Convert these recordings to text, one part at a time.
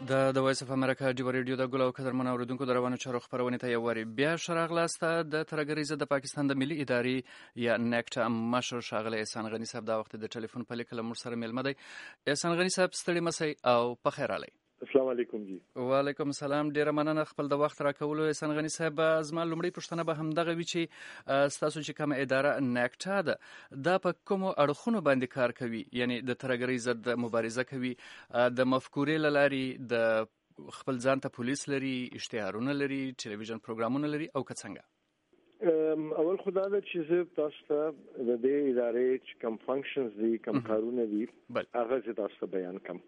د وایس اف امریکا ډیو ریډیو د ګل او قدرمن اوریدونکو د روانو چارو خبرونه ته یو وری بیا شراغلاسته د ترګریزه د پاکستان د ملي ادارې یا نیکټا مشر شاغله احسان غنی صاحب دا وخت د ټلیفون په لیکل مر سره ملمه دی. احسان غنی صاحب ستړي مسئ او په خیر علي. السلام علیکم جی. وعلیکم السلام. ډیره مننه خپل د وخت راکولو. احسان غنی صاحب زما لومړی پوښتنه به همدغه وی چې ستاسو چې کوم اداره نیکټا ده دا په کوم اړخونو باندې کار کوي، یعنی د ترګریزه د مبارزه کوي، د مفکورې لاري د خپل ځان ته پولیس لري، اشتهارونه لري، ټلویزیون پروګرامونه لري او څنګه؟ اول خدای دې چې زه تاسو ته د دې ادارې چې کوم فنکشنز دي، کوم کارونه دي، هغه زه تاسو ته بیان کوم.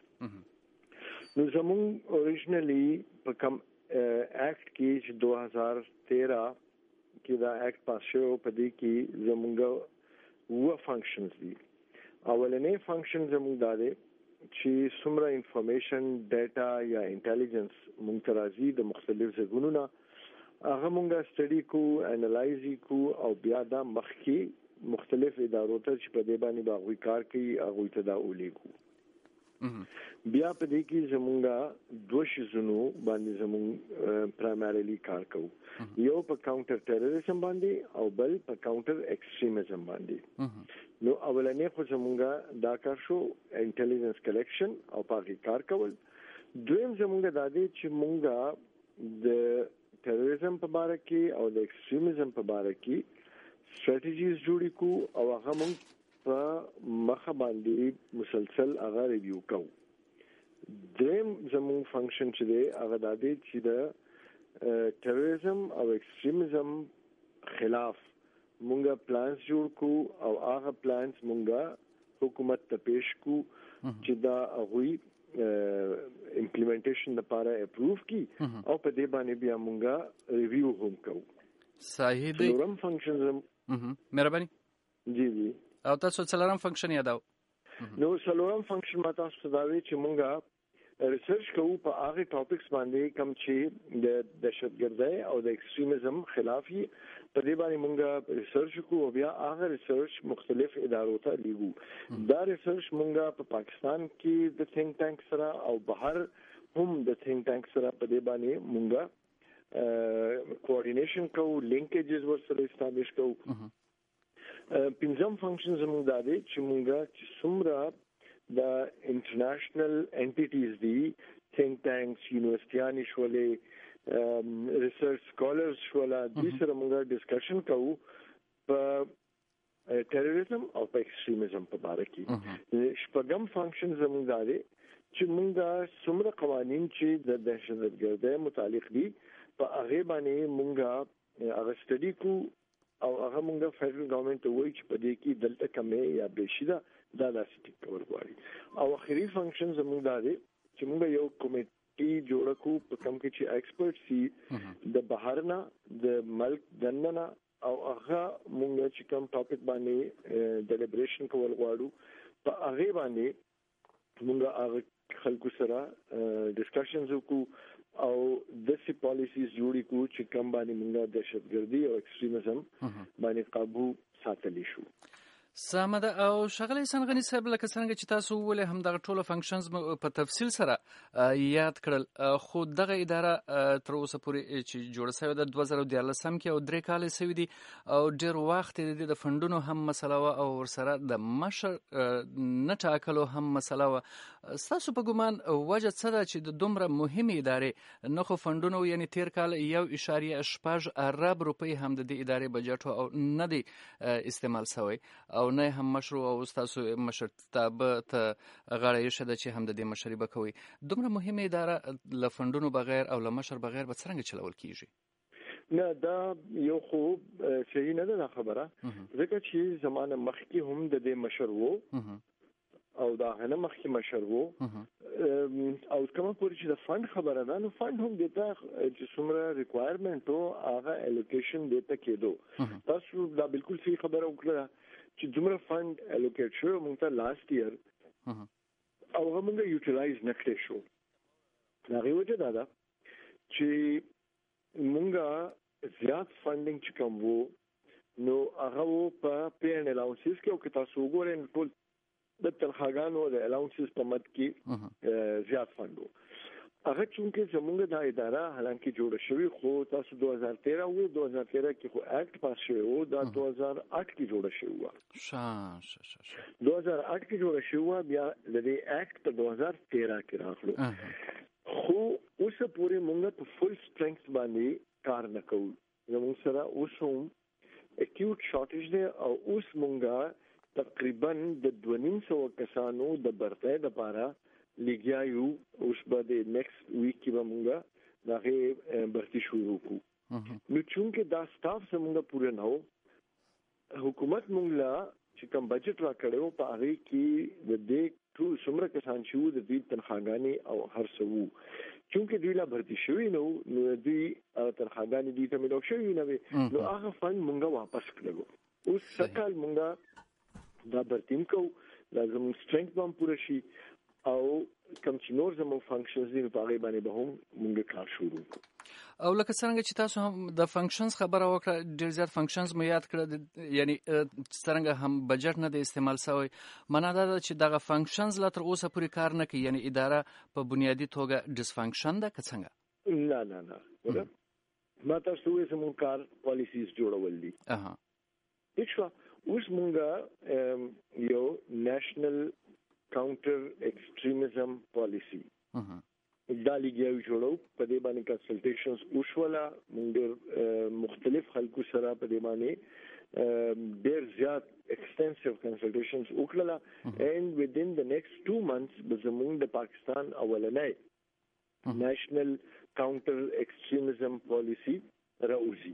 نو زمون اوریجنلی په کوم اکټ کې چې 2013 کې دا اکټ پاس شو، په دې کې زمونږ و فنکشنز دي. اولنې فنکشن زمونږ دا دی چې څومره انفارمیشن، ډیټا یا انټيليجنس مونږ ته راځي د مختلف ځایونو نه، هغه مونږه سټډي کو، انالایز کو او بیا دا مخکې مختلف ادارو ته چې په دې باندې باغوي کار کوي هغه ته دا ولېګو. بیا په دې کې زمونږه دوه شیزونو باندې زمونږ پرایمریلی کار کوو. یو په کاونټر ټیرریزم باندې او بل په کاونټر ایکستریمزم باندې. نو اولنې خو زمونږه دا کار شو انټيليجنس کلیکشن او پاکي کار کول. دویم زمونږه د دې چې مونږه د ټیرریزم په اړه کې او د ایکستریمزم په اړه کې ستراتیژیز جوړی کو او هغه مونږ په مخه باندې مسلسل هغه ریویو کوو. دریم زموږ فنکشن چې دی هغه د دې چې د ټیرریزم او ایکستریمزم خلاف مونږه پلانز جوړ کو او هغه پلانز مونږه حکومت ته پیش کو چې دا هغه امپلیمنټیشن لپاره اپروف کی او په دې باندې بیا مونږه ریویو هم کوو. صحیح دی. څلورم فنکشن مهرباني جی او تاسو څلورم فنکشن یاداو؟ نو څلورم فنکشن ما تاسو ته دا وی چې مونږه ریسرچ کوو په هغه ټاپکس باندې کوم چې د دهشتګردۍ او د ایکستریمزم خلاف یې، په دې باندې مونږه ریسرچ کوو او بیا هغه ریسرچ مختلف ادارو ته لیږو. دا ریسرچ مونږه په پاکستان کې د تھنک ټانک سره او بهر هم د تھنک ټانک سره په دې باندې مونږه کوارډینیشن کوو، لینکیجز ورسره استابلیش کوو. پنځم فنکشن زموږ دا دی چې مونږه چې څومره د انټرنیشنل انټیټیز دي، تھنک ټانکس، یونیورسيټیانې شولې، ریسرچ سکالرز شوله، دې سره مونږه ډسکشن کوو په ټیرریزم او په ایکستریمزم په اړه کې. شپږم فنکشن زموږ دا دی چې مونږه څومره قوانین چې د دهشتګردۍ متعلق دي په هغه باندې مونږه هغه سټډي کوو او هغه مونږه فدرال ګورنمنت ته وایي چې په دې کې دلته کمې یا بشیده دا داسې ټیک کول غواړي. او اخري فنکشن زموږ دا دی چې مونږ یو کمیټي جوړ کړو په کوم کې چې ایکسپرټ سي د بهرنا د ملک دننه او هغه مونږ چې کوم ټاپک باندې ډیلیبریشن کول غواړو په هغه باندې مونږ هغه خلکو سره ډسکشنز وکړو او داسې پالیسیز جوړې کو چې کوم باندې موږ دهشتګردي او ایکستریمزم باندې قابو ساتلی شو. سمه او شغله احسان غنی صاحب لکه څنګه چې تاسو ولې هم دغه ټولو فنکشنز په تفصیل سره یاد کړل، خو دغه اداره تر اوسه پورې چې جوړه شوې ده 2014 کې او 3 کال شوي دي او ډېر وخت د فندونو هم مسله و او ورسره د مشر نه ټاکلو هم مسله و. تاسو په ګومان وجه څه ده چې د دومره مهمه ادارې نه خو فندونو، یعنی تیر کال 1.6 ارب روپۍ هم د دې ادارې بجټ او نه دی استعمال شوی او نه هم مشروع او تاسو مشرتابه ته غاړه یې شته چې هم د دې مشري بکوي. دومره مهمه اداره له فندونو بغیر او له مشر بغیر به څنګه چلول کیږي؟ نه دا یو خو صحیح نه ده خبره، ځکه چې زمانه مخکې هم د دې مشر وو او دا هنه مخکې مشر وو او کومه پوری چې د فند خبره ده، نو فند هم دته چې څومره ریکوایرمنت او هغه الوکیشن دته کېدو. تاسو دا بالکل صحیح خبره وکړه چې دومره فند الوکیټ شو موږ ته لاست ایئر او هغه موږ یوټیلایز نه کړی شو. هغه وجه دا ده چې موږ زیات فندینګ چې کوم وو نو هغه په پین الاونسز کې او که تاسو وګورئ ټول د تنخواګانو د الاونسز په مد کې زیات فند وو هغه چونکه زمونږ د اداره حالانکه جوړه شوی خو تاسو 2013 کې خو اکټ پاس شوی او دا 2008 کې جوړه شوی و 2008 کې جوړه شوی بیا د دې اکټ په 2013 کې راغلو خو اوس پورې مونږ په فل سټرنګث باندې کار نه کوو زموږ سره اوس هم اکیوټ شارټیج دی او اوس مونږه تقریبا د 200 کسانو د برتۍ لپاره لګیا یو اوس به د نیکسټ ویک کې به مونږه دغه برتي شروع کوو نو چونکه دا سټاف زمونږه پوره نه و حکومت مونږ لا چې کوم بجټ را کړو په هغه کې د دې ټول څومره کسان چې د دې تنخواګانی او هر څه چونکه دوی لا برتي شوی نو دوی تنخواګانی دي ته ملو شوی نو هغه فند مونږه واپس کړو اوس سکهال مونږه دا برتیم کو لازم سټرنګ هم پوره شي او کوم چې نور زموږ فنکشنز دي په هغه باندې به هم مونږ کار شروع کوو او لکه څنګه چې تاسو هم د فنکشنز خبره وکړه ډیر زیات فنکشنز مو یاد کړل یعنی څنګه هم بجټ نه د استعمال شوی معنا دا چې دغه فنکشنز لا تر اوسه پوری کار نه کوي یعنی اداره په بنیادی توګه ډیس فنکشن ده که څنګه نه ما تاسو یې زموږ کار پالیسیز جوړول دي هیڅ اوس مونږه یو نېشنل کاونټر ایکستریمزم پالیسی دا لګیاو جوړو په دې باندې کنسلټیشنز وشولا موږ مختلف خلکو سره په دې باندې ډېر زیات extensive consultations وکړه and within the next 2 months زموږ د پاکستان اولنۍ national counter extremism policy راوځي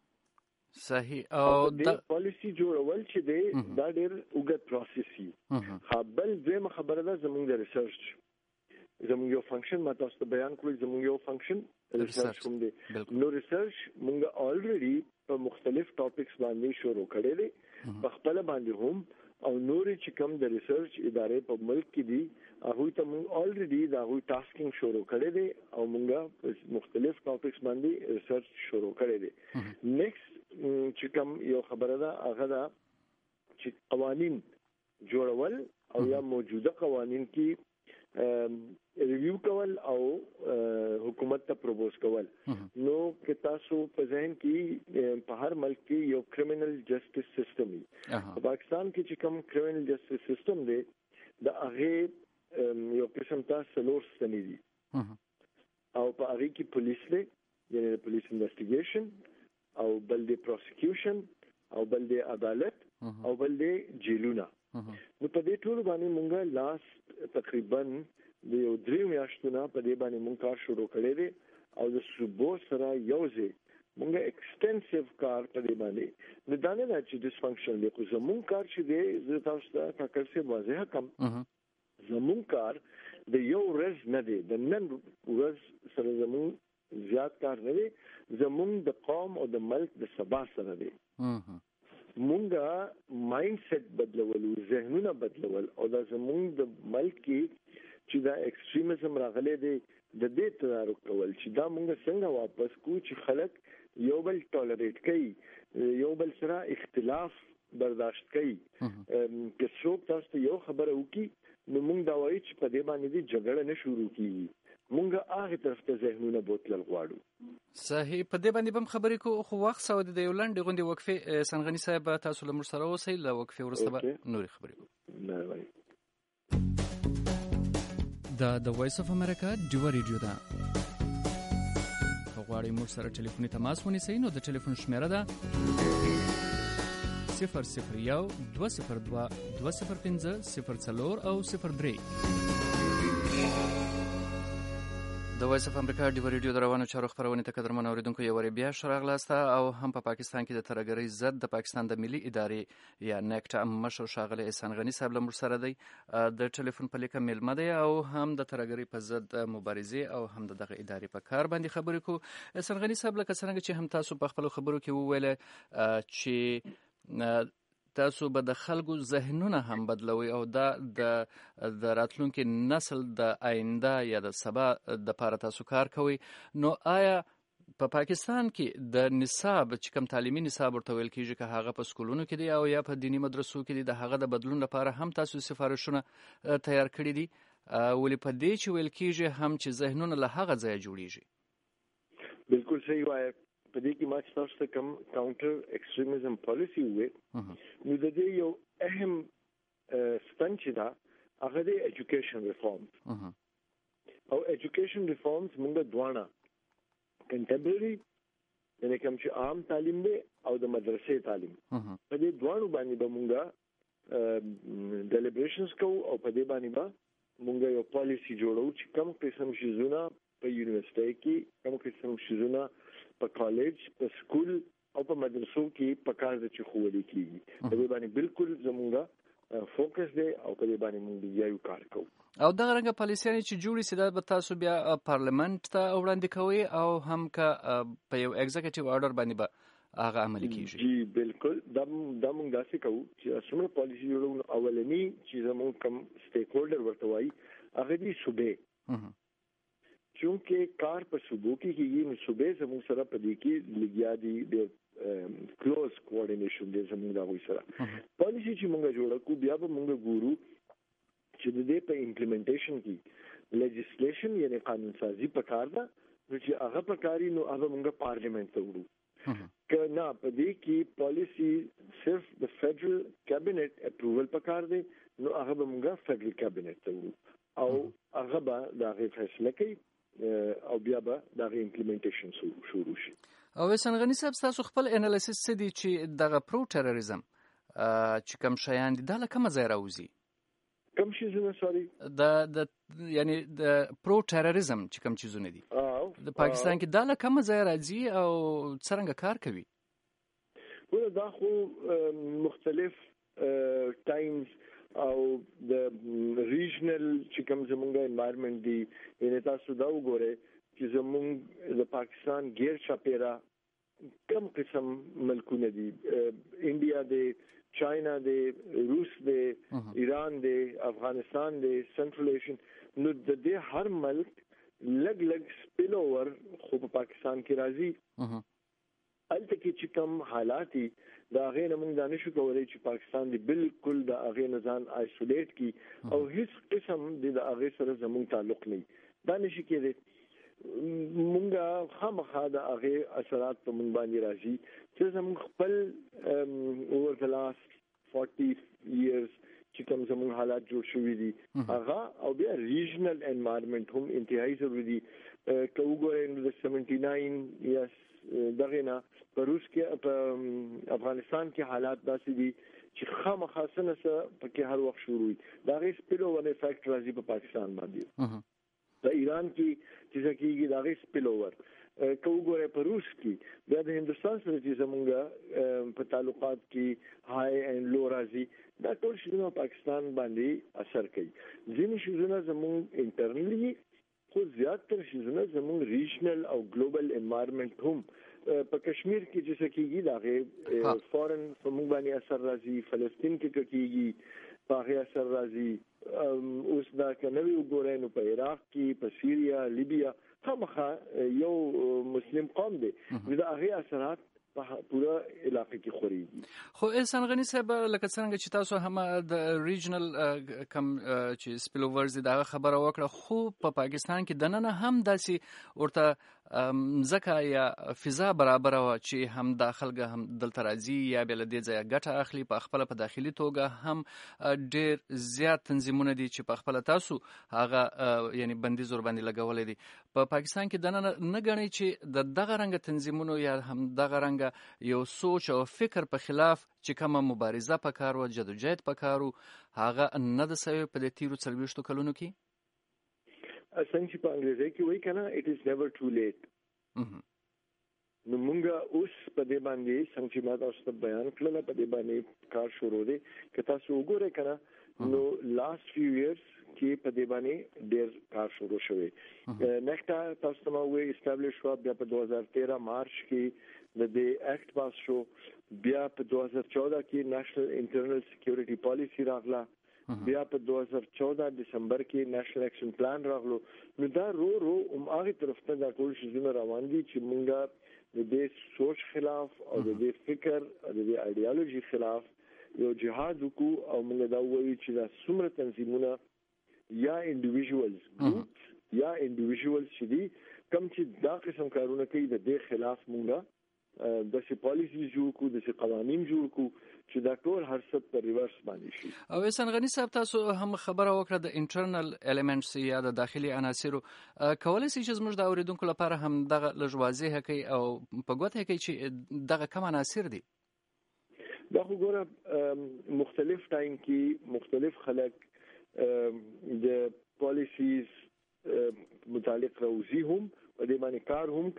صحیح او د پالیسی جوړول چې دی دا ډېر اوږد پروسس دی خپل دغه خبره ده زموږ د ریسرچ زموږ یو فنکشن ما تاسو ته بیان کړی زموږ یو فنکشن ریسرچ کوم دی نو ریسرچ موږ الریډي په مختلف ټاپکس باندې شروع کړی دی په خپل باندې هم او نورې چې کوم د ریسرچ ادارې په ملک کې دي هغه ته موږ الریډي دا غوي ټاسکینګ شروع کړی دی او موږ مختلف ټاپکس باندې ریسرچ شروع کړی دی نیکسټ چې کوم یو خبره ده هغه دا چې قوانین جوړول او یا موجوده قوانین کې ریویو کول او حکومت ته پروپوز کول نو که تاسو په ذهن کې په هر ملک کې یو کریمینل جسټس سیستم دی په پاکستان کې چې کوم کریمینل جسټس سیستم دی دا هغه یو قسم تاسو لور ستنی دي او په هغه کې پولیس دی یعنی پولیس انویسټیګیشن او بل دی پروسیکیوشن او بل دی عدالت او بل دی جیلونه نو په دې ټول باندې مونږه لاست تقریبا د یو 3 میاشتونه په دې باندې مونږ کار شروع کړی دی او د صوبو سره یوځای مونږه ایکسټنسیو کار په دې باندې نو دا نه چې ډیس فنکشن دی خو زموږ کار چې دی زه تاسو ته فکر څه واضح کوم زموږ کار د یو ورځ نه دی د نن ورځ سره زموږ زیات کار نه دی زموږ د قوم او د ملک د سبا سره دی مونږه مایند سیټ بدلول ذهنونه بدلول او دا زموږ د ملک کې چې دا ایکستریمزم راغلی دی د دې تدارک کول چې دا مونږ څنګه واپس کو چې خلک یو بل ټالریټ کوي یو بل سره اختلاف برداشت کوي که څوک تاسو یو خبره وکي نو مونږ دا وایي چې په دې باندې جګړه نه شروع کیږي مونږه هغه طرف ته ذهنونه بوتل غواړو صحیح په دې باندې بم خبرې کو خو وخت سود د یو لنډ غونډې وقفه سنغنی صاحب تاسو له موږ سره اوسئ له وقفه ورسته به نوري خبرې کوو نه وای د وایس اف امریکا ډیو ریډیو دا غواړئ موږ سره ټلیفوني تماس ونیسئ نو د ټلیفون شمیره ده 001 202 205 04 او 03 د وایس اف امریکا ډیو ریډیو دروانو چارو خبرونه ته قدرمن اوریدونکو یو بیا شراغلاسته او هم په پاکستان کې د ترګری ضد د پاکستان د ملي ادارې یا نیکټ مشر شاغله احسان غنی صاحب لمر سره دی د ټلیفون په لیکه میلمه دی او هم د ترګری په ضد مبارزه او هم دغه ادارې په کار باندې خبرې کو احسان غنی صاحب لکه څنګه چې هم تاسو په خپل خبرو کې وویل چې تاسو به د خلکو ذهنونه هم بدلوي او دا د راتلونکي نسل د آینده یا د سبا د پاره تاسو کار کوي نو آیا په پاکستان کې د نصاب چې کوم تعلیمي نصاب ورته ویل کیږي که هغه په سکولونو کې دی او یا په دینی مدرسو کې دی د هغه د بدلون لپاره هم تاسو سفارشونه تیار کړی دي ولې په دې چې ویل کېږي هم چې ذهنونه له هغه ځایه جوړیږي؟ بالکل صحیح وایي. په دې کې ما تاسو ته کوم کاونټر ایکستریمزم پالیسی وې نو د دې یو اهم ستن چې دا هغه د ایجوکیشن ریفارمز او ایجوکیشن ریفارمز موږ دوانه کنټمپرری یعنی کوم چې عام تعلیم دی او د مدرسې تعلیم په دې دوانو باندې به موږ ډیلیبریشنز کوو او په دې باندې به موږ یو پالیسی جوړو چې کوم قسم شیزونه په یونیورسيټي کې کوم قسم شیزونه په کالج په سکول او په مدرسو کې په کار د چخولي کېږي په دې باندې بالکل زموږه فوکس دی او په دې باندې موږ یو کار کوو. او دغه رنګه پالیسیانې چې جوړې سي دا به تاسو بیا پارلیمنت ته وړاندې کوئ او هم که په یو ایگزیکټیو آرډر باندې به هغه عملي کیږي؟ جی بالکل دا موږ داسې کوو چې څومره پالیسی جوړو اولنی چې زموږ کم سټیک هولډر ورته وایي هغه دي صوبې چونکه کار په صوبو کې کېږي نو صوبې زموږ سره په دې کې لګیا دي د کلوز کوارډینیشن د زموږ د غوي سره پالیسی چې موږ جوړو کو بیا به موږ ګورو چې د دې په امپلیمنټیشن کې لیجسلیشن یعنی قانون سازي پکار ده چې هغه پکاري نو هغه موږ پارلیمنت ته وړو کنا په دې کې پالیسی صرف د فدرل کابینټ اپروول پکار دی نو هغه به موږ فدرل کابینټ ته وړو او هغه به دا غي فیصله کوي او بیا به دا غي امپلیمنټیشن شروع شي. او احسان غنی صاحب تاسو خپل انالیسس څه دی چې دغه پرو ټیرریزم چې کوم شیان دي دا لکه مزه راوځي کوم شیزونه سوري د یعنی د پرو ټیرریزم چې کوم چیزونه دي د پاکستان کې دا لکه مزه راځي او څنګه کار کوي؟ ول دا خو مختلف ټایمز او د ریجنل چې کوم زمونږه انوایرنمنت دی یعنی تاسو دا وګورئ چې زمونږ د پاکستان غیر چاپیرا کم قسم ملکونه دي انډیا دی چاینا دی روس دی ایران دی افغانستان دی سنټرل ایشین نو د دې هر ملک لګ سپیل اوور خو په پاکستان کې راځي الته کې چې کوم حالات دا غیر موږ دانشو کولای چې پاکستان دی بالکل د هغه نظام آیسولیټ کی او هیڅ قسم د هغه سره زموږ تعلق نه دانش کې موږ خامخا د هغه اثرات په موږ باندې راځي چې زموږ خپل اوور د لاست 40 years چې کوم زموږ حالات جوړ شوې دي هغه او بیا ریجنل انوایرنمنت هم انتهایی ضروري دي که وګورئ نو د 79 یس دغه نه په روس کې په افغانستان کې حالات داسې دي چې خامخا سنه په هر وخت شروع وي دا غي سپیلو ون افیکټ راځي په پاکستان باندې په ایران کې چې ځکه دا غي سپیل اوور که وګورئ په روس کې بیا د هندستان سره چې زمونږ په تعلقات کې های اینڈ لو راځي دا ټول شیونه پاکستان باندې اثر کوي ځینې شیونه زمونږ انټرنلی خو زیاتره شیونه زمونږ ریجنل او ګلوبل انوایرنمنت هم په کشمیر کې چې کېږي دا غي فورن زمونږ باندې اثر راځي فلسطین کې کېږي په هغه اثر راځي اوس دا کنوي وګورئ نو په عراق کې په سیریا لیبیا خامخا یو مسلم قوم دی دا هغه اثرات په پورا علاقې کې خوريږي. خو احسان غنی صاحب لکه څنګه چې تاسو هم د ریجنل کم چې سپیل اوورز دا خبره وکړه خو په پاکستان کې دننه هم داسي ورته ځکه یا فضا برابر و چې هم داخلګه هم دلته راځي یا بل دې ځای ګټه اخلي په خپل په داخلي توګه هم ډیر زیات تنظیمونه دي چې په خپل تاسو هغه یعنی بندي زور باندې لګولې دي په پاکستان کې دننه نه غني چې دغه رنګ تنظیمونو یا هم دغه رنګ یو سوچ او فکر په خلاف چې کومه مبارزه پکار و جدوجہد پکارو هغه نه د سوي په تیرو 40 کلونو کې څنګه چې په انګریزي کې وایي کنه it is never too late نو مونږ اوس په دې باندې څنګه چې ما تاسو ته بیان کړل په دې باندې کار شروع دي که تاسو وګورئ کنه نو last few years کې په دې باندې ډېر کار شروع شوی نکټا تاسو ته وایي استابلیش شو بیا په 2013 مارچ کې د دې اکټ پاس شو بیا په 2014 کې نېشنل انټرنل سکیورټي پالیسی راغله بیا په 2014 دسمبر کې نېشنل اکشن پلان راغلو نو دا رو هغه طرف ته دا ټول شیزونه روان دي چې مونږه د دې سوچ خلاف او د دې فکر او د دې ایډیالوژي خلاف یو جهاد وکړو او موږ دا وایو چې دا څومره تنظیمونه یا انډیویژوالز ګروپس یا انډیویژوالز چې دي کوم چې دا قسم کارونه کوي د دې خلاف مونږه د سی پالیسي جوړ کو د سی قوانين جوړ کو چې دا ټول هر څه په ریورس باندې شي. او احسان غنی صاحب تاسو هم خبره وکړه د انټرنل الیمنټس یا د داخلي عناصرو کولای شي چې زموږ د اوریدونکو لپاره هم دغه لږ واضح کوي او په ګوته کوي چې دغه کوم عناصر دي. دا خو ګوره مختلف ټایم کې مختلف خلک د پالیسیز متعلق روزي هم په دې باندې کار هم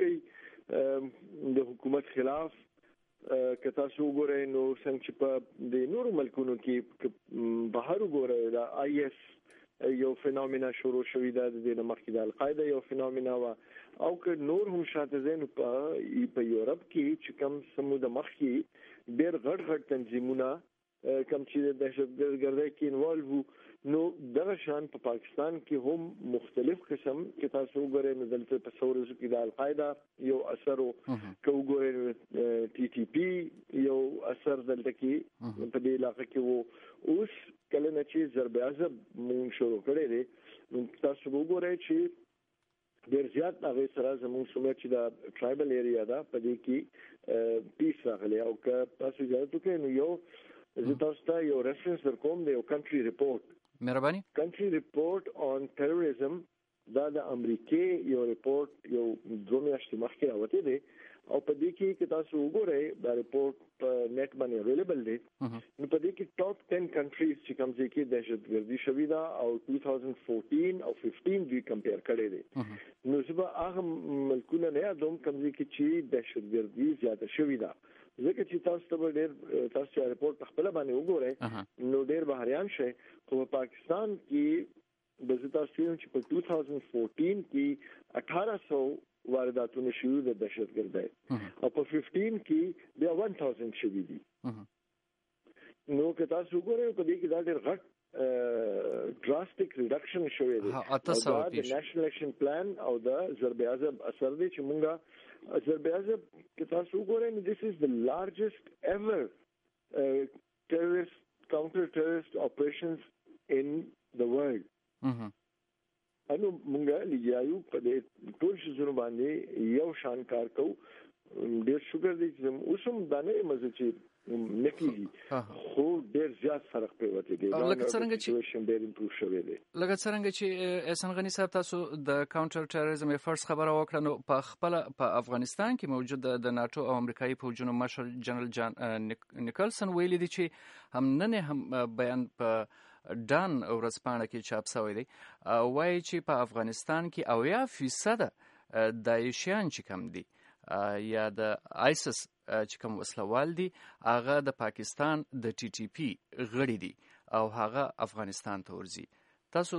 کوي د حکومت خلاف که تاسو وګورئ نو څنګه چې په د نورو ملکونو کې بهر وګورئ دا IS یو فینومینا شروع شوې ده د دې مخکې د القاعده یو فینومینا وا او که نور هم شاته زین په یورپ کې چې کوم سمو د مخکې ډېر غټ تنظیمونه کوم چې د دهشتګردۍ کې انوالو نو دغه شان په پاکستان کې هم مختلف قسم کې تاسو وګورئ نو دلته په څورزو کې د القاعده یو اثر او کو وګورئ TTP یو اثر دلته کې په دې علاقې کې وو اوس کله نه چې ضرب عضب مونږ شروع کړی دی نو تاسو وګورئ چې ډېر زیات هغه سره زموږ څومره چې د ټرایبل ایریا دا په دې کې پیس راغلی او که تاسو اجازه وکړئ نو یو زه تاسو ته یو ریفرنس ورکوم د یو کنټري ریپورت مهرباني country report on terrorism دا د امریکای یو ریپورت یو 2 میاشتې مخکې راوته دی او په دې کې تاسو وګورئ دا ریپورت په نت باندې اویلیبل دی نو په دې کې ټاپ 10 کنټریز چې کوم ځای کې دهشتګردي شوې ده او 2014 او 15 دوی کمپیر کړي دي نو زه به هغه ملکونه نه یادوم کوم ځای کې چې دهشتګردي زیاته شوې ده ځکه چې تاسو ته ډېر تاسو چې ریپورت خپل باندې وګورئ نو ډېر بهریان شي خو په پاکستان کې د تاسو چې په 2014 کې 1800 وارداتونه شوي د دهشتګردۍ او په 15 کې بیا 1000 شوي دي نو که تاسو وګورئ په دې کې دا ډېر غټ ډراسټیک ریډکشن شوی دی او دا د نېشنل اکشن پلان او د ضرب عضب اثر دی چې مونږه ضرب عضب که تاسو وګورئ نو this is the largest ever counter terrorist operations in the world انو مونږه لګیاو په دې ټول شزونه باندې یو شان کار کوو ډېر شکر دې چې اوسم دانه مزه چې نکېږي خو ډېر زیات فرق پیوته دی لکه څنګه چې ډېر امپروو شوی دی لکه څنګه چې احسان غنی صاحب تاسو د کاونټر ټیرریزم فرض خبره وکړه نو په خپل په افغانستان کې موجود د ناتو او امریکایي فوجونو مشر جنرال جان نیکلسن ویلي دی چې هم نن هم بیان په ډان ورځپاڼه کې چاپ شوی دی وایي چې په افغانستان کې 80% داعشیان چې کم دي یا د آیسس چې کوم وسلوال دي هغه د پاکستان د TTP غړي دي او هغه افغانستان ته ورځي تاسو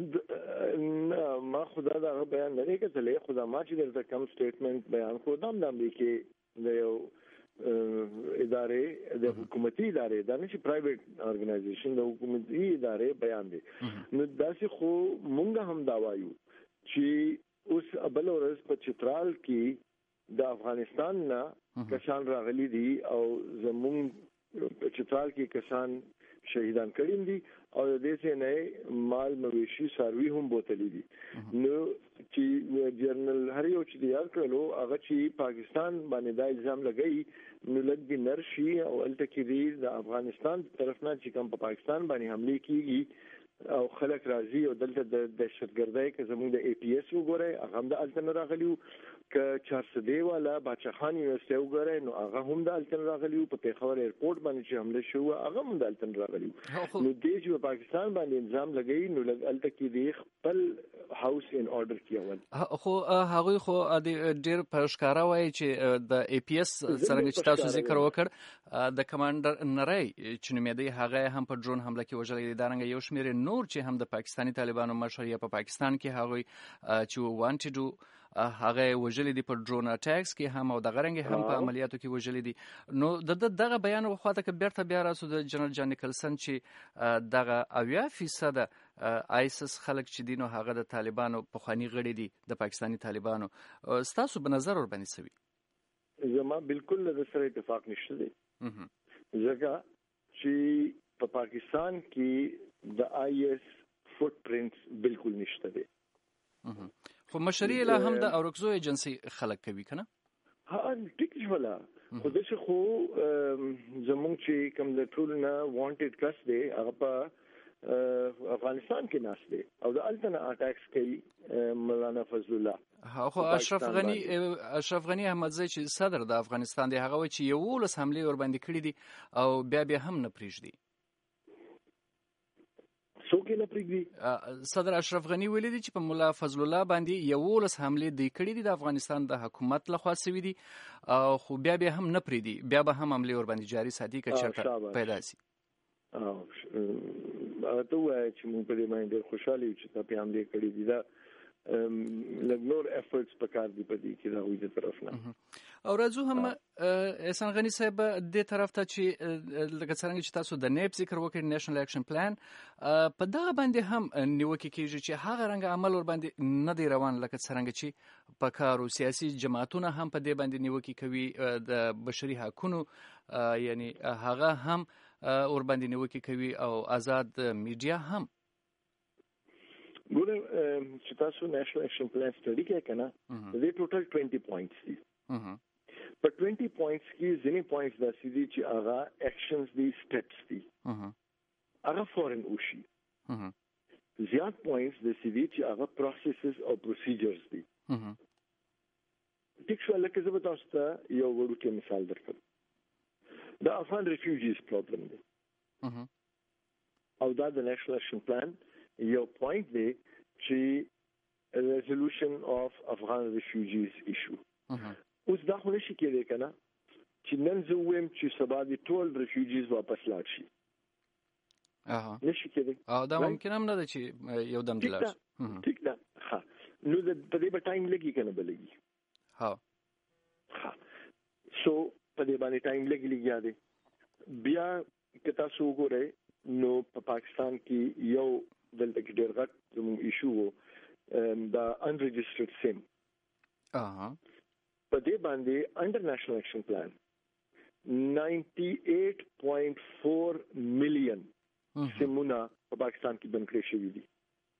ما خدا دا بیان نه کړل خدا ما چې درته کوم سټیټمنټ بیان کوم د امریکای د یو ادارې د حکومتي ادارې دا نه چې پرایویټ ارګنایزیشن د حکومتي ادارې بیان دي نو داسې خو مونږ هم دا وایو چې اوس بل ورځ په چترال کې د افغانستان نه کسان راغلي دي او زموږ په چترال کې کسان شهیدان کړي دي او د دې نه مال مویشي ساروي هم بوتلي دي نو چې جرنل هر یو چې یاد کړلو هغه چې پاکستان باندې دا الزام لګئی نو لګي نرشي او التکری د افغانستان طرف نه چې کوم په پاکستان باندې حمله کیږي او خلک راځي او دلته د دهشتګردۍ کې زموږ د APS وګورئ هغه هم د التن راغلیو که چارسدی والا باچا خان یونیورسيټي وګورئ نو هغه هم د التن راغلیو په پیښور ایرپورټ باندې چې حمله شو هغه هم د التن راغلیو نو د چې پاکستان باندې الزام لګئی نو الته کې دی خپل هاوس ان اورډر کیول خو هغه خو د ډیر پښکارا وایي چې د APS څنګه چې تاسو ذکر وکړ د کمانډر نری چې نومېدی هغه هم په ډرون حمله کې وژل دي دارنګ یو شمیر نور چې هم د پاکستانی طالبانو مشر یا په پاکستان کې هغه چې وانټډو هغه وژلې دي په ډرون اٹیکس کې هم او د غرنګ هم په عملیاتو کې وژلې دي نو دغه بیان وخواته کې بیرته بیا راسو د جنرال جان نیکلسن چې دغه 80% آیسس خلک چې دینو هغه د طالبانو په خواني غړي دي د پاکستانی طالبانو ستاسو په نظر ور باندې سوي زما بالکل د سره اتفاق نشته دی ځکه چې په پاکستان کې د IS فوټ ټرانسپیرنس بالکل نشته دی. خو مشري له هم د اورکزو ایجنسی خلک کوي کنه ها ټیک ولا خو د څه خو زمونږ چې کوم د ټول نه وانټډ کس دی هغه په افغانستان کې ناس دی او د الټنا اٹیکس کوي مولانا فضل الله. خو اشرف غنی احمدزی چې صدر د افغانستان دی هغه چې یو لس حمله ور باندې کړی دي او بیا هم نه پریږدي. څوک نه پریږدي؟ صدر اشرف غنی ویلي دي چې په مولا فضل الله باندې یو لس حمله دی کړی دي د افغانستان د حکومت لخوا سوي دي خو بیا هم نه پریږدي، بیا به هم حمله ور باندې جاری ساتي که چېرته پیدا شي. ته وایې چې موږ په دې باندې خوشاله یو چې تاسو هم دې کړی دي دا لګنور افورټس پکار دي په دې کې دا وې د طرف نه. او راځو هم احسان غنی صاحب د طرف ته چې لکه څنګه چې تاسو د نیب ذکر وکړ نېشنل اکشن پلان په دغه باندې هم نیوکه کیږي چې هغه رنګ عمل ور باندې نه دی روان لکه څنګه چې په کارو سیاسي جماعتونه هم په دې باندې نیوکه کوي د بشري حقوقو یعنی هغه هم ور باندې نیوکه کوي او آزاد میډیا هم. ګوره چې تاسو نېشنل اکشن پلان سټډي کوي کنه د ټوټل 20 پوینټس دي. په 20 پوینټس کې ځینې پوینټس د سيدي چې هغه اکشنز دي سټپس دي هغه فورن وشي. زیات پوینټس د سيدي چې هغه پروسیسز او پروسیجرز دي. ټیک شو لکه زه به تاسو ته یو وړوکی مثال درکړم. د افغان ریفیوجیز پرابلم دی او دا د نېشنل اکشن پلان یو پوینټ دی چې resolution of Afghan refugees issue. اوس دا خو نشي کېدای کنه چې نن زه وایم چې سبا دي ټول ریفیوجیز واپس لاړ شي. نشي کېدای. دا ممکن هم نه ده چې یو دم لاړ شي. ټیک ده. ها نو د په دې ټایم لګي کنه بلګي. ها سو په دې باندې ټایم لګي یادې بیا که تاسو وګورئ نو په پاکستان کې یو دلته کې ډېر غټ زموږ ایشو وو دا انریجسټرډ سیم. په دې باندې انډر نېشنل اکشن پلان 98.4 مليون سیمونه په پاکستان کې بند کړی شوي دي.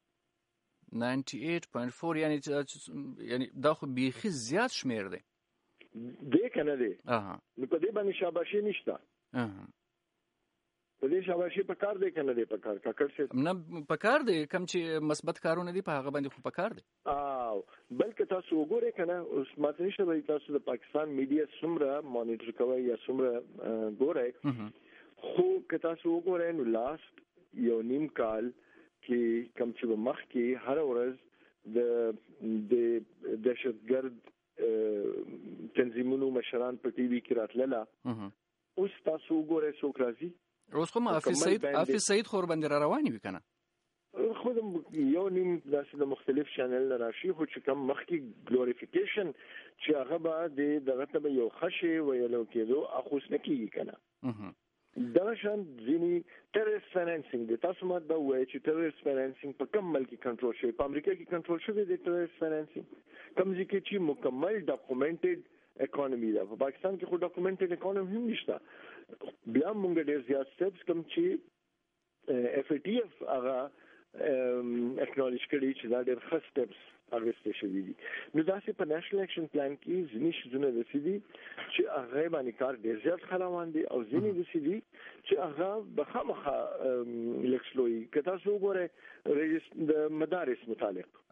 98.4 یعنی دا خو بیخي زیات شمیر دی. دې کنه دی. نو په دې باندې شاباشي نشته. په دې شاباشي په کار دی کنه دی په کار کاکړ څه نه په کار دی کم چې مثبت کارونه دي په هغه باندې خو په کار دی. بلکې تاسو وګورئ کنه اوس ماته نشه وایي تاسو د پاکستان میډیا څومره مانیټر کوي یا څومره ګورئ خو که تاسو وګورئ نو لاست یو نیم کال کې کم چې مخ کې هر ورځ د دهشتګرد تنظیمونو مشران په ټي وي کې راتلله. اوس تاسو وګورئ څوک راځي. اوس خو حافظ سعید خور باندې را رواني وي کنه خو یو نیم د مختلف چینل راشي خو چې کوم مخکې ګلوریفیکیشن چې هغه به دغه ته یو خشي ویلو کېدو اخوس نه کیږي کنه دا شان ځینی ټیرریست فاینانسینګ د تاسو ماته دا وایي چې ټیرریست فاینانسینګ په کوم ملک کې کنټرول شوی په امریکا کې کنټرول شوی دی ټیرریست فاینانسینګ کوم ځکه چې مکمل ډاکومنټډ اکانومي ده. په پاکستان کې خو ډاکومنټډ اکانومي هم نشته. بیا موږ ډېر زیات سټپس کوم چې اف ای ټی اف هغه اکنالج کړي چې دا ډېر ښه سټپس اغوستل شوي دي. نو داسې په نېشنل اکشن پلان کې ځینې شیزونه داسې دي چې هغه باندې کار ډېر زیات ښه روان دي او ځینې داسې دي چې هغه به خامخا لږ سلو وي. که تاسو وګورئ د مدارس متعلق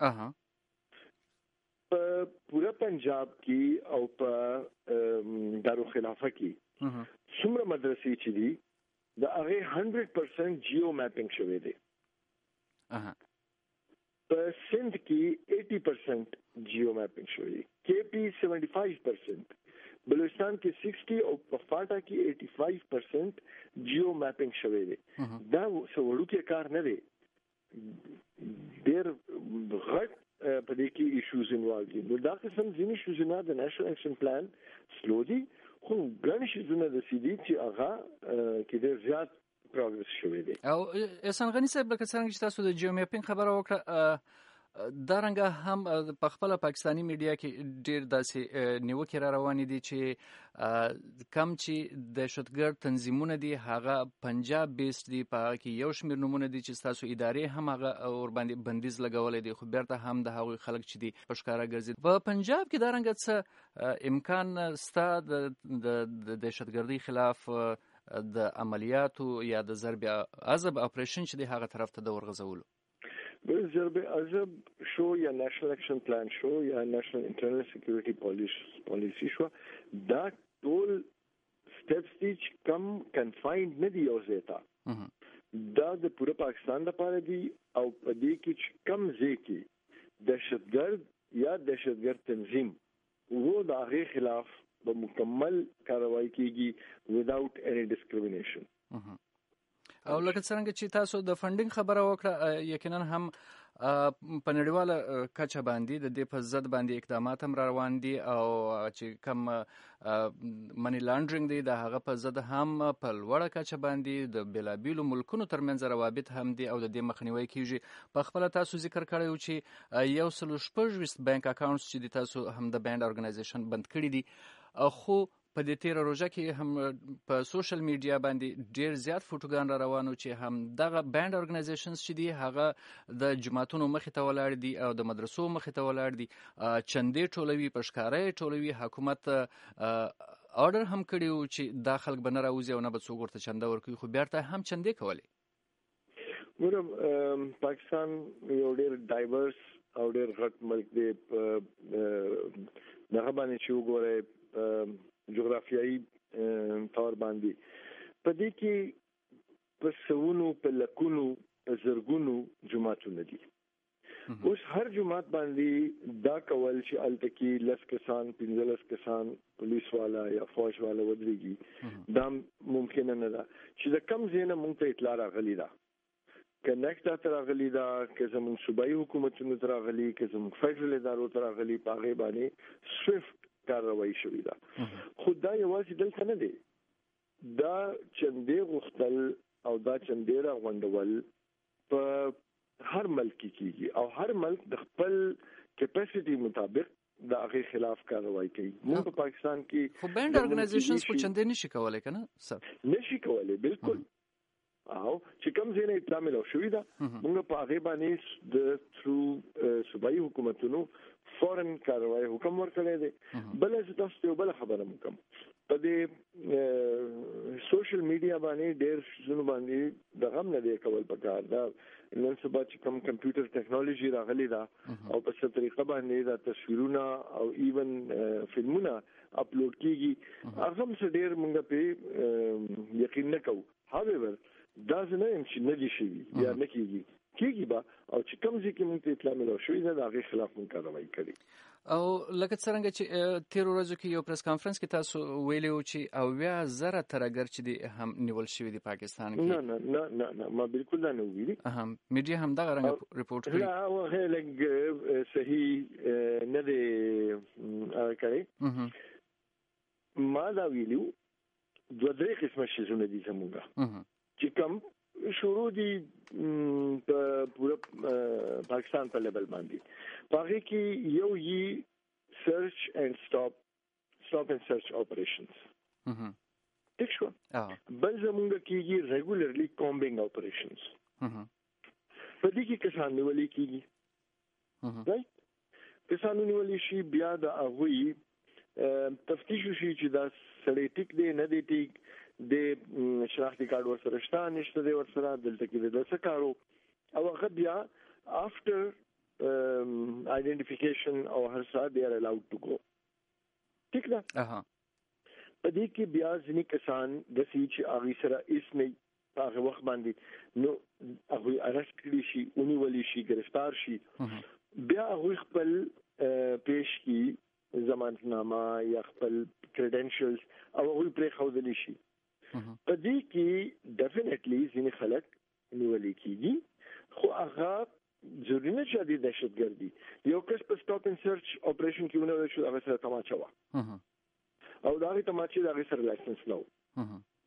په پوره پنجاب کې او په دارالخلافه کې څومره مدرسې چې دي د هغه 100% جیو میپینګ شوی دی. په سند کې 80% جیو میپینګ شوی دی. کې پی 75%، بلوچستان کې 60 او په فاټا کې 85% جیو میپینګ شوی دی. دا څوړو کې کار نه دی. ډېر غټ په دې کې ایشوز انوالو دي. نو دا قسم ځینې ایشوزونه د نېشنل اکشن پلان سلو دي خو ګڼ ایشوزونه د سیدي چې هغه کې ډېر زیات پروګرس شوی دی. او احسان غنی صاحب لکه څنګه چې تاسو د جیو میپینګ خبره وکړه دا رنګه هم په خپل پاکستانی میډیا کې ډیر داسې نیوکې را روانې دي چې کم چې دهشتګرد تنظیمونه دي هغه پنجاب بیسډ دي، په هغه کې یو شمېر نومونه دي چې ستاسو ادارې هم هغه ورباندې بندیز لګولی دی، خو بیرته هم د هغوی خلک چې دي په ښکاره ګرځي. په پنجاب کې دا رنګه څه امکان ستا د دهشتګردۍ خلاف د عملیاتو یا د ضرب عضب اپریشن چې دی هغه طرف ته د ورغځولو؟ ضرب عضب شو یا نیشنل اکشن پلان شو یا نیشنل انټرنل سکیورټي پالیسی شو، دا ټول سټپس دي چې کم کنفاینډ نه دي یو ځای ته، دا د پوره پاکستان لپاره دي او په دې کې چې کم ځای کې دهشتګرد یا دهشتګرد تنظیم و د هغې خلاف به مکمل کاروایی کیږي without any discrimination. او لکه څنګه چې تاسو د فنډینګ خبره وکړه، یقینا هم په نړیواله کچه باندې د دې په ضد باندې اقدامات هم روان دي او چې کم منی لانډرینګ دی د هغه په ضد هم په لوړه کچه باندې د بېلابېلو ملکونو ترمنځ روابط هم دي او د دې مخنیوی کیږي. په خپله تاسو ذکر کړی و چې 126 بانک اکاونټس چې دي تاسو هم د بانډ ارګنایزیشن بند کړي دي، خو په دې تیره روژه کې هم په سوشل میډیا باندې ډیر زیات فوټوګان را روانو چې هم دغه بانډ ارګنایزیشنز چې دي هغه د جماعتونو مخې ته ولاړ دي او د مدرسو مخې ته ولاړ دي، چندې ټولوي، په ښکاره ټولوي. حکومت آرډر هم کړی و چې دا خلک به نه راوځي او نه به څوک ورته چنده ورکوي، خو بیرته هم چندې کولې. ګوره پاکستان یو ډیر ډایورس او ډیر غټ ملک دی، دغه باندې چې وګورئ جغرافیایي طور باندې په دې کې په سوونو په لکونو په زرګونو جماعتونه دي. اوس هر جماعت باندې دا کول چې الته کې 10 کسان 15 کسان پولیس والا یا فوج والا ودرېږي، دا ممکن نه ده چې د کم ځای نه موږ ته اطلاع راغلي ده، که نکټا ته راغلي ده، که زموږ صوبایي حکومتونو ته راغلي، که زموږ فیډرل ادارو ته راغلي، په هغې باندې سویفټ کاروایی شوې ده. خو دا یوازې دلته نه دی، دا چندې غوښتل او دا چندې راغونډول په هر ملک کې کیږي او هر ملک د خپل کیپاسټي مطابق د هغې خلاف کاروایی کوي. موږ په پاکستان کې خو بانډ ارګنایزیشنز خو چندې نشي کولی، که نه سر نشي کولی، بالکل. او چې کوم ځای نه اطلاع ملو شوې ده، موږ په هغې باندې د ثرو صوبایي حکومتونو فورن کاروایی حکم ورکړی دی. بل زه تاسو ته بل خبره وکم، په دې سوشل میډیا باندې ډېر څه باندې د غم نه دی کول پکار دا نن سبا چې کوم کمپیوټر ټیکنالوژي راغلی دا او په څه طریقه باندې دا تصویرونه او ایون فلمونه اپلوډ کیږي، هغه هم څه ډېر موږ په یقین نه کوو. however دا نه چې نه دي شوي یا نه کیږي با او چې کوم ځای کې موږ ته اطلاع ملو شوې ده د هغې خلاف موږ کاروایی کړې. او لکه څرنګه چې تیرو ورځو کې یو پریس کانفرنس کې تاسو ویلي و چې 90,000 ترهګر چې دي هم نیول شوي دي پاکستان کې. نه ما بالکل دا نه ویلي، میډیا هم دغه رنګه رپورټ کړی. نه هغه لږ صحیح نه دی کړی. ما دا ویلو 2-3 قسمه شیزونه دي زموږه چې کوم شروع دي په پوره پاکستان په لیول باندې. په هغې کې یو یې سرچ اینڈ سټاپ اینڈ سرچ اپریشنز، ٹھیک شو. بل زموږ کېږي ریګولرلی کومبینګ اپریشنز، په دې کې کسان نیولې کېږي، رایټ، کسان نیولې شي، بیا د هغوی تفتیش وشي چې دا سړی ټیک دی نه دی ټیک، د شناختی کارت ورسره شته نشته دی ورسره، دلته کې د څه کارو، او هغه بیا after identification او هر څه they are allowed to go. ٹھیک ده. په دې کې بیا ځینې کسان داسې چې هغوی سره هېڅ نه په هغه وخت باندې نو هغوی ارست کړي شي، ونیولی شي، گرفتار شي، بیا هغوی خپل پیش کړي ضمانتنامه یا خپل کریډنشلز او هغوی پرېښودلی شي. په دې کې ډیفینیټلی ځینې خلک نیولې کېږي، خو هغه ضروري نه چې د دهشتګردي. یو کس په سټاپ اینډ سرچ اپریشن کې ونیول شو، هغه سره تماچه وه او د هغې تماچې د هغې سره لایسنس نه و.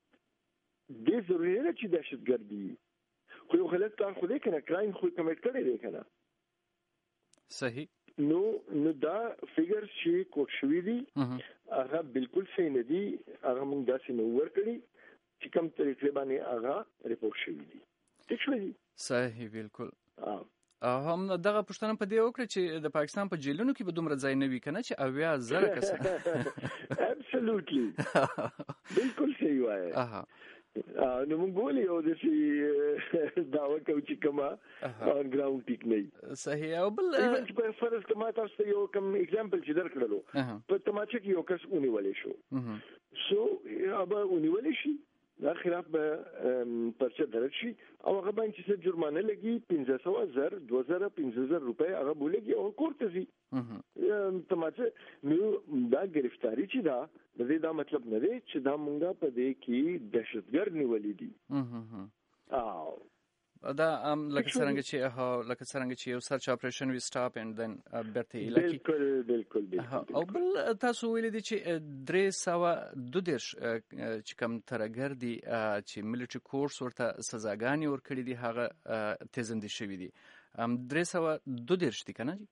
دې ضروري نه چې دهشتګردي، خو یو غلط کار خو دی که نه، کرایم خو یې کمیټ کړی دی که نه. صحیح. نو دا فیګر چې کوټ شوی دی هغه بالکل صحیح نه دی. هغه موږ داسې نو ورکړي چې کوم طریقې باندې هغه ریپورت شوی دی. ٹھیک شوی دی. صحیح بالکل. هم دغه پښتنه په دې وکړه چې د پاکستان په جیلونو کې به دومره ځای نه وي کنه چې 80,000 کسان. ابسولوټلی بالکل صحیح وایي. نو موږ ولې یو د شي داوا کوو چې کما اون ګراوند ټیک نه. صحیح. او بل په فرض کما تاسو یو کوم اگزامپل چې درکړلو په تماچه کې یو کس ونیولې شو سو ابا ونیولې شي دا خلاف به پرچه درج شي او هغه باندې چې جرمانه لګي 1500,000 2,000 روپۍ هغه بولېږي او کورته ځي. تماچه نو دا گرفتاری چې دا مطلب نه دی چې دا مونږه په دې کې دهشتګرد نیولې دي. دا لکه څنګه چې یو سرچ اپریشن وی سټاپ اند دن برته الکی. بالکل. او بل تاسو ویل دي چې 312 چې کوم ترګردي چې ملټری کورس ورته سزاګانی ورکړي دي هغه تیزندې شوی دي. 312 دي کنه جی؟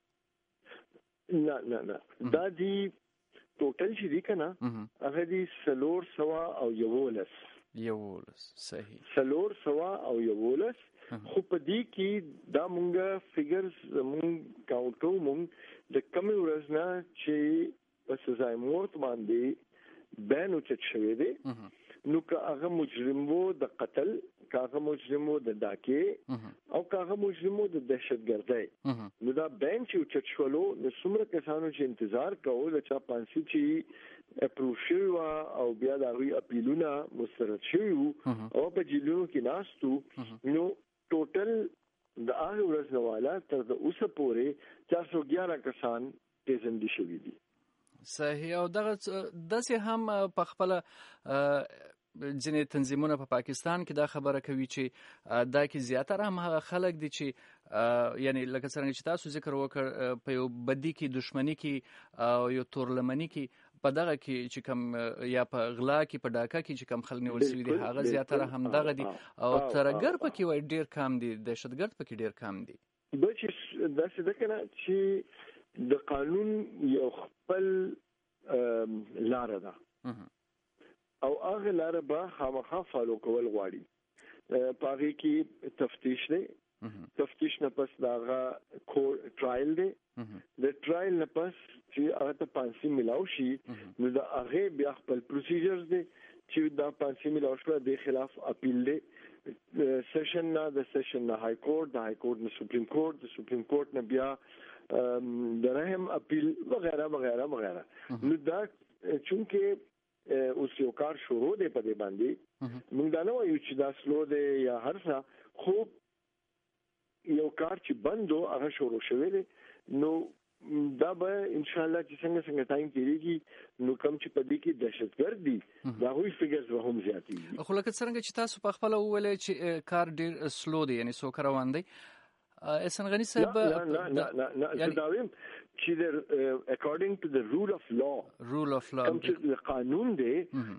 نه دا دی ټوټل چې دی کنه هغه دی 311. صحیح. 311 خو په دې کې دا مونږه فیګرز مونږ کاونټ کوو مونږ د کم ورځ نه چې په سزا موت باندې بین اوچت شوی دی. نو که هغه مجرم وو د قتل، که هغه مجرم وو د ډاکې او که هغه مجرم وو د دهشتګردۍ، نو دا بین چې اوچت شولو نو څومره کسانو چې انتظار کوو د چا پانسي چې اپروف شوی وه او بیا د هغوی اپیلونه مسترد شوي وو او په جیلونو کې ناست وو، نو ټوټل د هغه ورځ نه والا تر د اوسه پورې 411 کسان تیزندي شوي دي. صحیح. او داسې هم په خپل ځینې تنظیمونه په پاکستان کې دا خبره کوي چې دا کې زیاتره هم هغه خلک دي چې یعنی لکه څنګه چې تاسو ذکر وکړ په یو بدی کې دشمنی کې او یو تورلمنی کې په دغه کې چې کوم یا په غلا کې په ډاکا کې چې کوم خلک نیول شوي دي هغه زیاتره هم دغه دي او ترګر پکې وای ډیر کم دي، دهشتګرد پکې ډیر کم دي. چې داسې ده کنه چې د قانون یو خپل لاره ده او هغه لاره به خامخا فالو کول غواړي. پاره کې تفتیش دی، تفتیش نه پس داغه ټرایل دی، د ټرایل نه پس چې هغه ته پانسي ملاو شي نو د هغه بیا خپل پروسیجرز دی چې دا پانسي ملاو شو د خلاف اپیل دی سیشن نه های کورټ، د های کورټ نه سپریم کورټ، د سپریم کورټ نه بیا د رحم اپیل وغیرہ وغیرہ وغیرہ. نو دا چونکه اوس یو کار شروع دی په دې باندې موږ دا نه وایو چې دا سلو دی یا هر څه، خو یو کار چې بندو هغه شروع شوی دی. نو دا به ان شاء الله چې څنګه ټایم تیریږي نو کوم چې په دې کې دهشتګرد دي دا هوی فیګرز به هم زیاتېږي. خو لکه څنګه چې تاسو په خپل وویل چې کار ډیر سلو دی یعنی سوکر روان دی. احسان غنی صاحب یعنی دا ویم چې according to the rule of law کوم چې قانون دی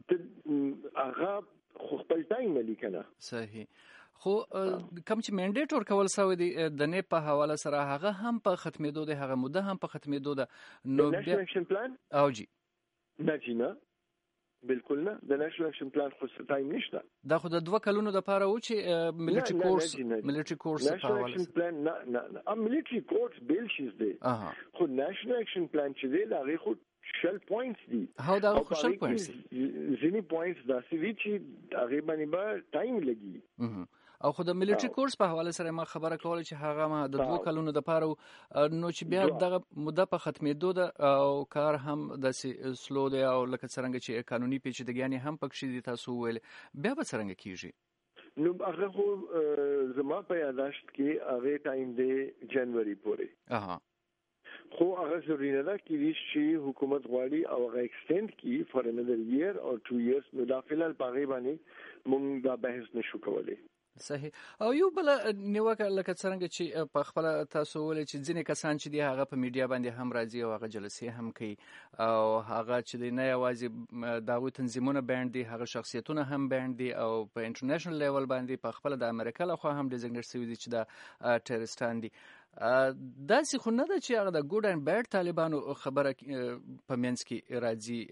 هغه خپل ټایم ملي کنه. صحیح. خو کوم چې منډیټ ورکول شوی دی د نه په حواله سره هغه هم په ختمېدو دی، هغه موده هم په ختمېدو ده. نو نېشنل اکشن پلان او جی نه بالکل نه، د نېشنل اکشن پلان خو ټایم نشته. دا خو د 2 کلونو د پاره و چې ملټری کورس په حواله نېشنل اکشن پلان نه ملټری کورس بیل شیز دی. خو نېشنل اکشن پلان چې دی دا خو شل پوینټس دي. هاو دا خو شل پوینټس دي. ځینې پوینټس داسې دي چې هغه باندې به ټایم لګي. او خو د ملټری کورس په حواله سره ما خبره کوله چې هغه ما د 2 کلونو د پاره نو چې بیا دغه موده په ختمېدو ده او کار هم د سلو دی او لکه څنګه چې قانوني پیچیدګیانې هم پکې دي تاسو ویل بیا به څنګه کیږي؟ نو هغه خو زما په یاداشت کې هغه ټایم دی جنوري پورې. خو هغه ضروري نه ده چې حکومت غواړي او هغه ایکسټند کی فور انذر year or 2 years نو دا فلال پاغي باندې مونږ دا بحث نشو کولای. صحیح. او یو بل نیوکه لکه څنګه چې په خپل تاسو ولې چې ځینې کسان چې دی هغه په میډیا باندې هم راځي او هغه جلسې هم کوي او هغه چې دی نه یوازې داوی تنظیمونه باندې دي، هغه شخصیتونه هم باندې دي او په انټرنیشنل لیول باندې په خپل د امریکا له خوا هم ډیزاینر شوی دي چې دا ټیرستان دي. داسې خو نه ده چې هغه د ګوډ اینډ بیډ طالبانو خبره په منځ کې راځي.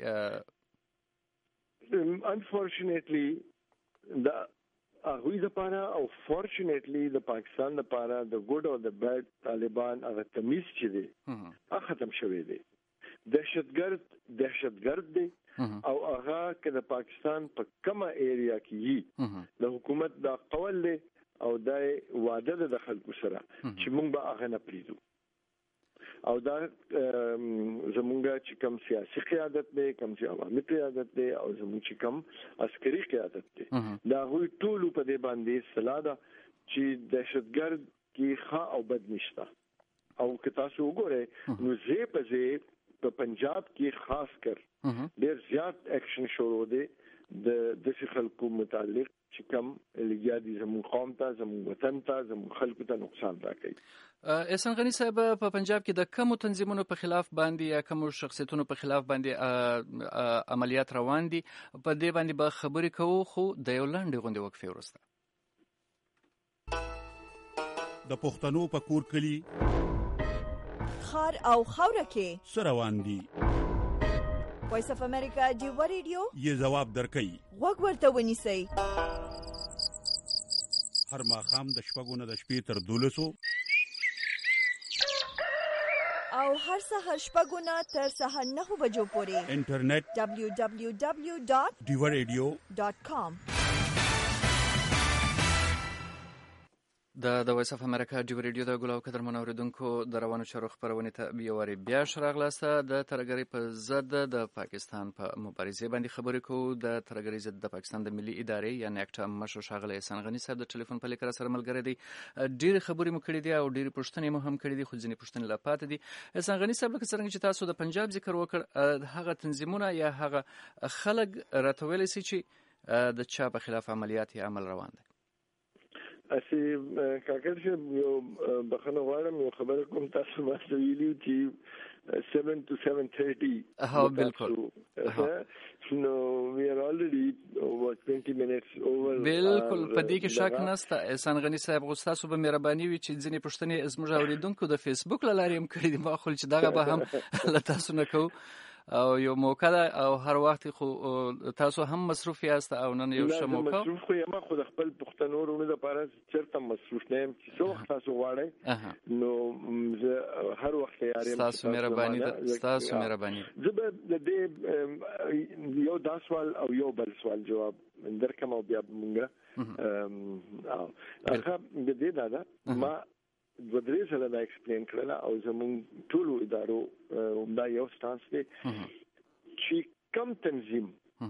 Unfortunately the هغوی لپاره او فورچونیټلی د پاکستان لپاره د ګوډ او د بیډ طالبان هغه تمیز چې دی هغه ختم شوی دی. دهشتګرد دی او هغه که د پاکستان په کومه ایریا کې وي د حکومت دا قول دی او دا وعده ده د خلکو سره چې موږ به هغه نه پریږدو او دا زمونږ چې کوم سیاسي قیادت دی کوم چې عوامي قیادت دی او زمونږ چې کوم عسکري قیادت دی دا هغوی ټول په دې باندې صلاح ده چې دهشتګرد کې ښه او بد نشته. او که تاسو وګورئ نو ځای په ځای په پنجاب کې خاص کر ډېر زیات اکشن شروع دی د داسې خلکو متعلق چې کوم لګیا دي زموږ قوم ته زموږ وطن ته زموږ خلکو ته نقصان راکوي. احسان غني صاحب په پنجاب کې د کومو تنظیمونو په خلاف باندې یا کومو شخصیتونو په خلاف باندې عملیات روان دي په دې باندې به خبرې کوو خو د یو لاندې غونډې وقفې وروسته. د پښتنو په کور کلی خار او خوره کې سروان دي وایس اف امریکا ډیو ریډیو یې جواب درکړي وګ ورته ونیسئ هر ماښام د شپږو نه د شپې تر 12 او هر سهار شپږو نه تر سهار 9 بجو پورې انټرنیټ www.diwaradio.com د وایس اف امریکا ډیو ریډیو د ګلاو قدر منوریدونکو د روانو چارو خبرونه ته بیواري بیا شراغلاسته د ترګری په ضد د پاکستان په مبارزه باندې خبرې کوو. د ترګری ضد د پاکستان د ملي ادارې یا نیکټا مشر شاغله احسان غني صاحب د ټلیفون په لیکره سره ملګری دی. ډېر خبرې مو کړې دي او ډېر پوښتنې مو هم کړې دي خو ځینې پوښتنې لا پاتې دي. احسان غني صاحب لکه څنګه چې تاسو د پنجاب ذکر وکړ هغه تنظیمونه یا هغه خلک راتویل سي چې د چا په خلاف عملیات یا عمل روان دي. اسی کاکر چې یو بخنه غواړم یو خبره کوم تاسو ما ویلو چې 7 to 7:30 ها بالکل نو we are already over 20 minutes over بالکل په دې کې شک نشته. احسان غني صاحب غوستاسو به مهرباني وي چې ځینې پوښتنې زموږ اوریدونکو د فیسبوک لارې هم کړې دي ما خو چې دغه به هم له تاسو نه کوو او یو موقع ده او هر وخت خو تاسو هم مصروف یاست او نن یو ښه موقع مصروف خو یم خو د خپل پښتنو ورونو لپاره چیرته مصروف نه یم چې څو وخت تاسو غواړئ نو هر وخت یې تاسو مهرباني ده تاسو مهرباني زه به د دې یو دا سوال او یو بل سوال جواب درکم او بیا موږ هغه د دې دا ما د درې سره دا ایکسپلین کړل او زموږ ټول ادارو دا یو سټانس دی چې کم تنظیم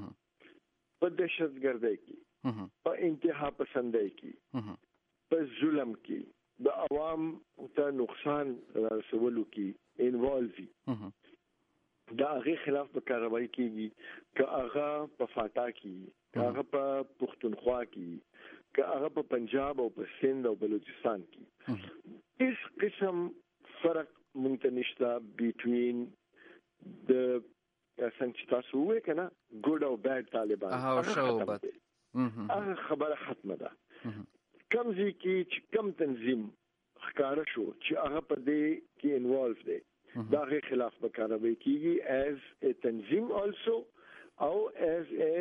په دهشتګردۍ کې په انتها پسندۍ کې په ظلم کې د عوام ته نقصان رسولو کې انوالوي دا هغه خلاف په کاروایی کېږي که هغه په فاټا کې که هغه په پښتونخوا کې که هغه په پنجاب او په سند او بلوچستان کې هیڅ قسم فرق مونږ ته نشته بټوین د څنګه تاسو وې کنه ګډ او بیډ طالبان هغه خبره ختمه ده. کم ځای کې چې کم تنظیم ښکاره شو چې هغه په دې کې انوالو دی دا غي خلاف به کاروي کیږي as a تنظیم also او as a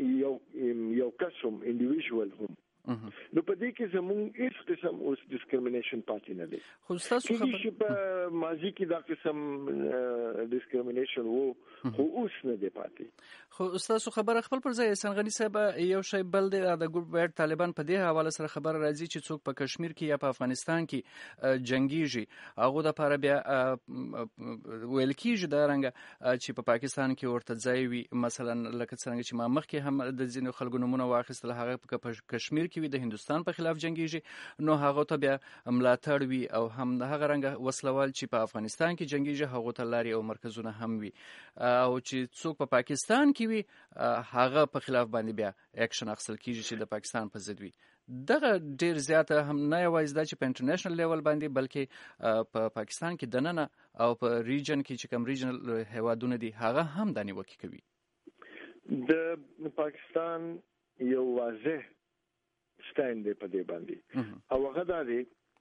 یو قسم individual هم نو په دې کې زموږ هیڅ قسم اوس ډیسکریمینیشن پاتې نه دی. خو تاسو خبر چې په ماضي کې دا قسم ډیسکریمینیشن وو خو اوس نه دی پاتې. خو تاسو خبره خپل پر ځای احسان غني صاحب یو شی بل دی د ګروپ بیډ طالبان په دې حواله سره خبر راځي چې څوک په کشمیر کې یا په افغانستان کې جنگيږي هغه د لپاره بیا ویل کېږي دا رنګ چې په پاکستان کې ورته ځای وي مثلا لکه څنګه چې ما مخکې هم د ځینو خلکو نمونه واخیستل هغه په کشمیر کې وي د هندستان په خلاف جنگيږي نو هغه ته بیا ملاتړ وي او هم هغه رنګ وسلوال چې په افغانستان کې جنگيږي هغه ته لاري او مرکزونه هم وي او چې څوک په پاکستان کې وي هغه په خلاف باندې بیا اکشن اخیستل کیږي چې د پاکستان په ضد وي. دغه ډیر زیاته هم نه یوازې دا چې په انټرنیشنل لیول باندې بلکې په پاکستان کې دننه او په ریجن کې چې کوم ریجنل هوادونه دي هغه هم د نیوکه کوي. د پاکستان یو واضح سټاند دی په دې باندې او هغه دا دی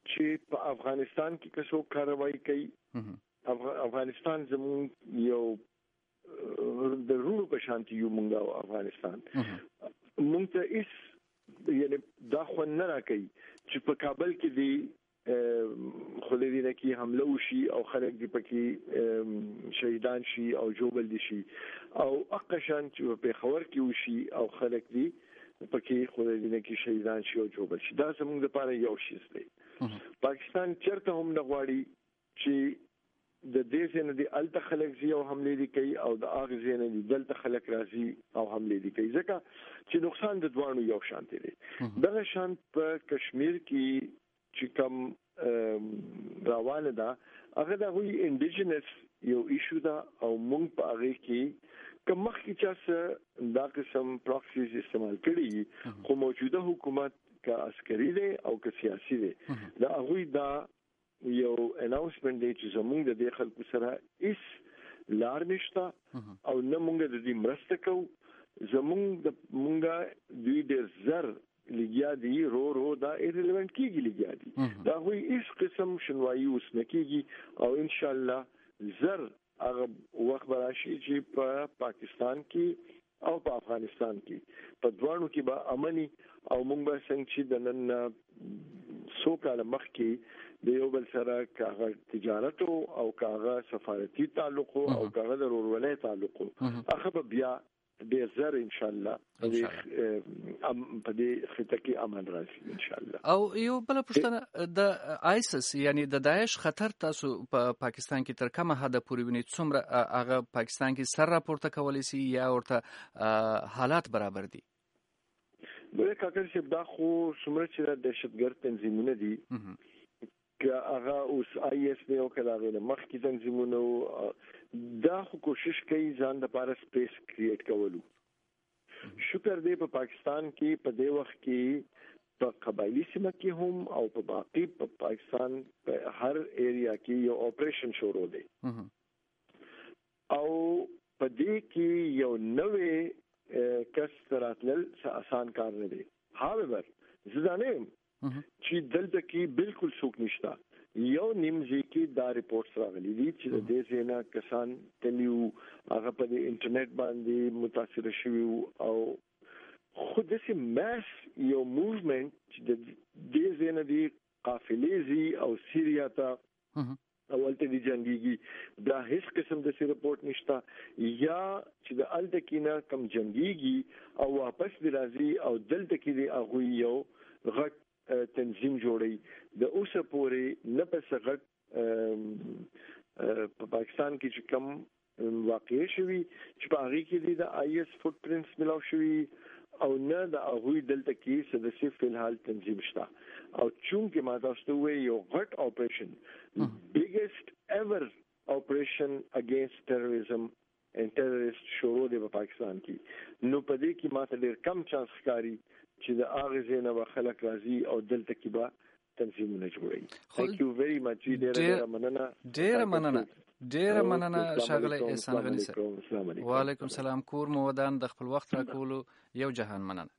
چې په افغانستان کې کسو کاروایی کوي افغانستان زموږ یو د رونو په شانتي یو مونږ افغانستان مونږ ته اس یعنی دا خو نه راکې چې په کابل کې دی خلدي کې حمله وشي او خلک دی پکې شهیدان شي او جوبل دي شي او اقشان چې په خبر کې وشي او خلک دی پکې خلدي کې شهیدان شي او جوبل شي دا زموږ لپاره یو شی دی پاکستان چرته هم نه غواړي چې د دې څخه د الته خلک زی او حمله دي کوي او د اغه زینه دي دلته خلک راځي او حمله دي کوي ځکه چې نقصان د دوانو یو شان دي دغه شان په کشمیر کې چې کوم روانه ده هغه د وی انډیجنس یو ایشو ده او موږ په هغه کې کوم مخکې چې دا قسم پراکسیز استعمال کړي خو موجوده حکومت کا عسکري دي او کا سیاسي دي دا هغه دا یو اناونسمنت دی چې زموږ د دې خلکو سره هیڅ لار نشته او نه موږ د دې مرسته کوو زموږ د موږ دوی ډېر زر لګیا دي رو دا ایرلیونت کیږي لګیا دي دا وایي هیڅ قسم شنوایي اوس نه کیږي او ان شاء الله زر هغه وخت راشي چې په پاکستان کې او په افغانستان کې په دوانو کې به امني او موږ به څنګه چې د نن سو کال مخکې د یو بل سره کاغه تجارت او کاغه سفارتي تعلق او کاغه د ورولۍ تعلق هغه بیا ډېر زر ان شاء الله په دې خطه کې امن راځي ان شاء الله او یو بل پښتنه د آیسس یعنی د داعش خطر تاسو په پاکستان کې تر کومه حد پورې ویني څومره هغه پاکستان کې سر راپورته کولی شي یا ورته حالات برابر دي بلکې کاکر چې دا خو څومره چې دهشتګرد تنظیمونه دي که هغه اوس آی اس دی او کله غوښنه مخکې تنظیمونه دا خو کوشش کوي ځان د لپاره سپیس کریټ کولو شکر دی په پاکستان کې په دې وخت کې په قبایلی سیمه کې هم او په باقي په پاکستان په هر ایریا کې یو اپریشن شروع دی او په دې کې یو نوې کس راتلل آسان کار نه دی however زدانم چې دلته کې بالکل څوک نشته یو نیمځي کې دا ریپورتس راغلي دي چې د دې ځنا کسان تلیو هغه په انټرنیټ باندې متاثر شوي او خود سي ماس یو موومېنت چې د دې ځنا دي قافلې زی او سیریا ته اولته دي جنگيږي دا هیڅ قسم د سی ریپورت نشته یا چې د التکینا کم جنگيږي او واپس دی راځي او دلته کې دی هغه یو غټ تنظیم جوړي د اوسه پورې نه په سغت په پاکستان کې چې کوم واقع شوی چې په هغه کې د آی اس فوت پرینټس ملاو شوی او نه د هغه دلته کې سدسي فلحال تنظیم شته او چونکه ما تاسو ته یو غټ اپریشن biggest ever operation against terrorism and terrorist شروع دی په پاکستان کې نو په دې کې ماته ډېر کم چانس ښکاري چې د اغه نه خلک راځي او دلته کې به تنظیمونه جوړي thank you very much ډېر مننه شاغله احسان غنی صاحب وعلیکم السلام کور مو ودان د خپل وخت راکولو یو جهان مننه